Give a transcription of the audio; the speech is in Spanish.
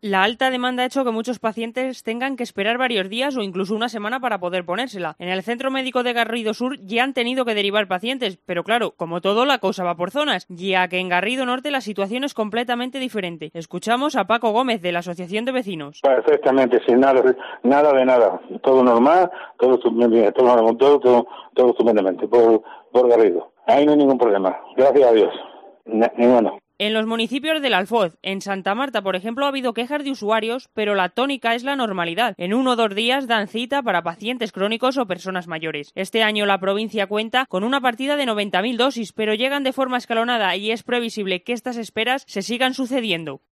La alta demanda ha hecho que muchos pacientes tengan que esperar varios días o incluso una semana para poder ponérsela. En el Centro Médico de Garrido Sur ya han tenido que derivar pacientes, pero claro, como todo, la cosa va por zonas, ya que en Garrido Norte la situación es completamente diferente. Escuchamos a Paco Gómez, de la Asociación de Vecinos. Perfectamente, sin nada de nada. Todo normal, todo estupendamente por Garrido. Ahí no hay ningún problema. Gracias a Dios. Ninguno. En los municipios del Alfoz, en Santa Marta, por ejemplo, ha habido quejas de usuarios, pero la tónica es la normalidad. En 1 o 2 días dan cita para pacientes crónicos o personas mayores. Este año la provincia cuenta con una partida de 90.000 dosis, pero llegan de forma escalonada y es previsible que estas esperas se sigan sucediendo.